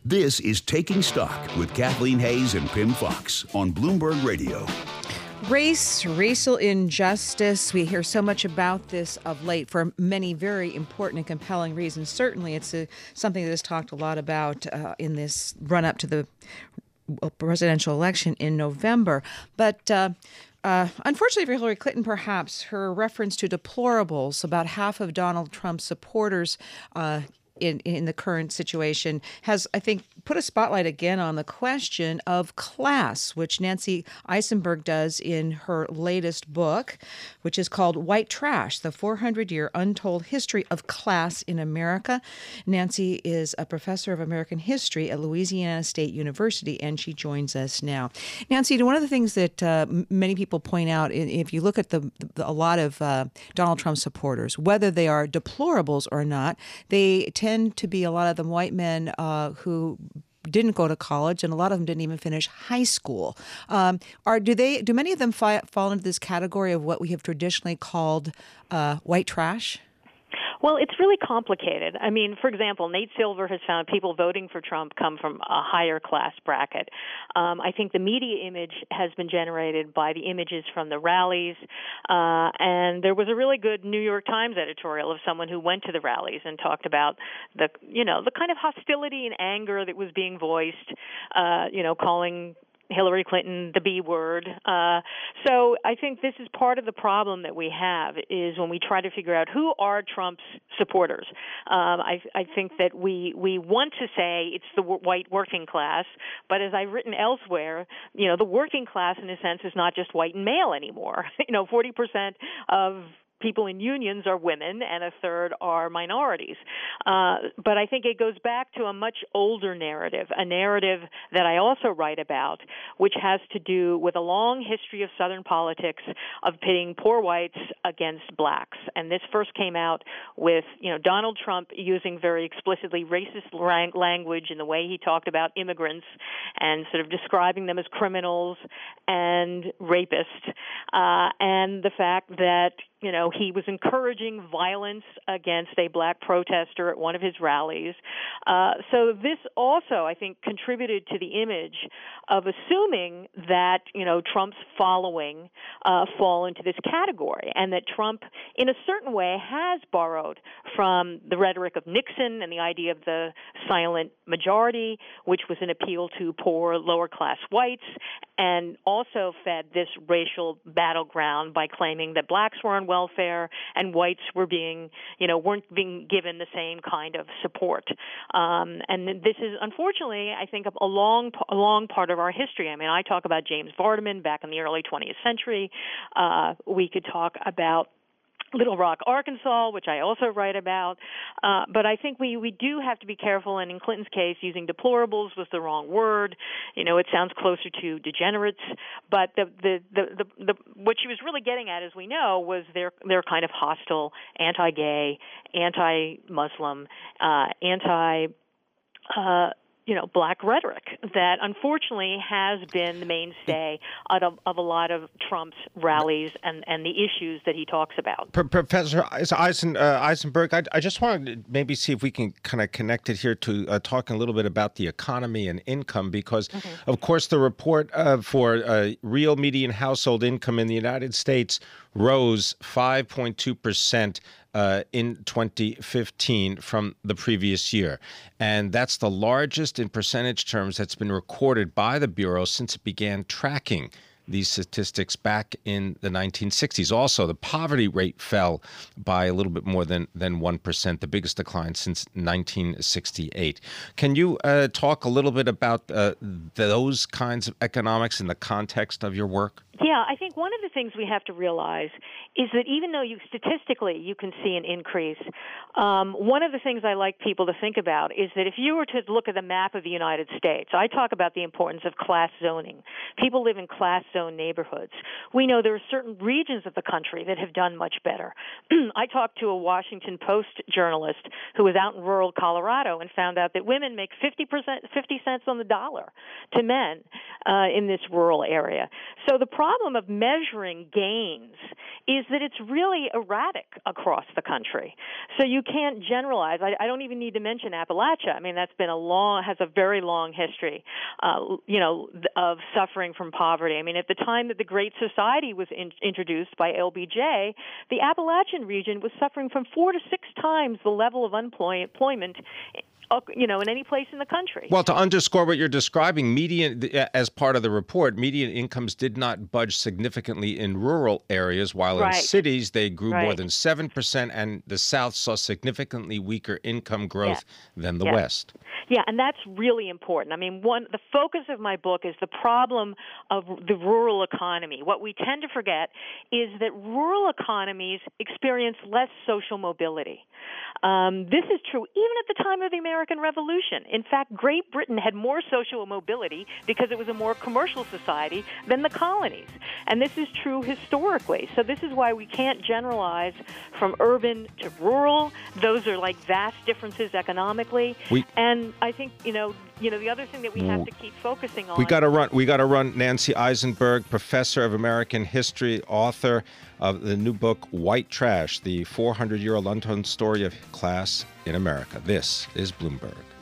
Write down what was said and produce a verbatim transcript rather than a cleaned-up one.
This is Taking Stock with Kathleen Hayes and Pimm Fox on Bloomberg Radio. Race, racial injustice. We hear so much about this of late for many very important and compelling reasons. Certainly, it's a, something that is talked a lot about uh, in this run-up to the presidential election in November. But uh, uh, unfortunately for Hillary Clinton, perhaps, her reference to deplorables, about half of Donald Trump's supporters uh, in, in the current situation, has, I think, put a spotlight again on the question of class, which Nancy Isenberg does in her latest book, which is called White Trash, the four hundred year Untold History of Class in America. Nancy is a professor of American history at Louisiana State University, and she joins us now. Nancy, one of the things that uh, many people point out, if you look at the, the a lot of uh, Donald Trump supporters, whether they are deplorables or not, they tend to be a lot of them white men uh, who didn't go to college, and a lot of them didn't even finish high school. Um, are do they? Do many of them fi- fall into this category of what we have traditionally called uh, white trash? Well, it's really complicated. I mean, for example, Nate Silver has found people voting for Trump come from a higher class bracket. Um, I think the media image has been generated by the images from the rallies, uh, and there was a really good New York Times editorial of someone who went to the rallies and talked about the, you know, the kind of hostility and anger that was being voiced, uh, you know, calling Hillary Clinton the B word. Uh, so I think this is part of the problem that we have is when we try to figure out who are Trump's supporters. Um, I, I think that we we want to say it's the w- white working class, but as I've written elsewhere, you know, the working class in a sense is not just white and male anymore. You know, forty percent of people in unions are women, and a third are minorities. Uh, but I think it goes back to a much older narrative, a narrative that I also write about, which has to do with a long history of Southern politics of pitting poor whites against blacks. And this first came out with, you know, Donald Trump using very explicitly racist lang- language in the way he talked about immigrants and sort of describing them as criminals and rapists, uh, and the fact that, you know, he was encouraging violence against a black protester at one of his rallies. Uh, so this also, I think, contributed to the image of assuming that, you know, Trump's following uh, fall into this category, and that Trump, in a certain way, has borrowed from the rhetoric of Nixon and the idea of the silent majority, which was an appeal to poor, lower-class whites, and also fed this racial battleground by claiming that blacks were on welfare and whites were being, you know, weren't being given the same kind of support. Um, and this is, unfortunately, I think, a long, a long part of our history. I mean, I talk about James Vardaman back in the early twentieth century. Uh, we could talk about Little Rock, Arkansas, which I also write about. Uh, but I think we, we do have to be careful, and in Clinton's case, using deplorables was the wrong word. You know, it sounds closer to degenerates. But the, the, the, the, the what she was really getting at, as we know, was their, their kind of hostile, anti-gay, anti-Muslim, uh, anti- uh, you know, black rhetoric that unfortunately has been the mainstay of, of a lot of Trump's rallies and, and the issues that he talks about. P- Professor Eisen, uh, Isenberg, I, I just wanted to maybe see if we can kind of connect it here to uh, talking a little bit about the economy and income, because, mm-hmm. of course, the report uh, for uh, real median household income in the United States rose five point two percent uh, in twenty fifteen from the previous year. And that's the largest in percentage terms that's been recorded by the Bureau since it began tracking these statistics back in the nineteen sixties. Also, the poverty rate fell by a little bit more than, than one percent, the biggest decline since nineteen sixty-eight. Can you uh, talk a little bit about uh, those kinds of economics in the context of your work? Yeah, I think one of the things we have to realize is that even though you statistically you can see an increase, um, one of the things I like people to think about is that if you were to look at the map of the United States, I talk about the importance of class zoning. People live in class zone neighborhoods. We know there are certain regions of the country that have done much better. I talked to a Washington Post journalist who was out in rural Colorado and found out that women make fifty percent, fifty cents on the dollar to men uh, in this rural area. So the problem problem of measuring gains is that it's really erratic across the country. So you can't generalize. I, I don't even need to mention Appalachia. I mean, that's been a long, has a very long history, uh, you know, of suffering from poverty. I mean, at the time that the Great Society was in, introduced by L B J, the Appalachian region was suffering from four to six times the level of unemployment, you know, in any place in the country. Well, to underscore what you're describing, median, as part of the report, median incomes did not budge significantly in rural areas, while Right. in cities they grew Right. more than seven percent, and the South saw significantly weaker income growth Yeah. than the Yeah. West. Yeah, and that's really important. I mean, one, the focus of my book is the problem of the rural economy. What we tend to forget is that rural economies experience less social mobility. Um, this is true even at the time of the American Revolution. In fact, Great Britain had more social mobility because it was a more commercial society than the colonies. And this is true historically. So this is why we can't generalize from urban to rural. Those are like vast differences economically. We- and I think, you know, you know, the other thing that we have to keep focusing on. We got to run. We got to run. Nancy Isenberg, professor of American history, author of the new book "White Trash: The four hundred year old Untold Story of Class in America." This is Bloomberg.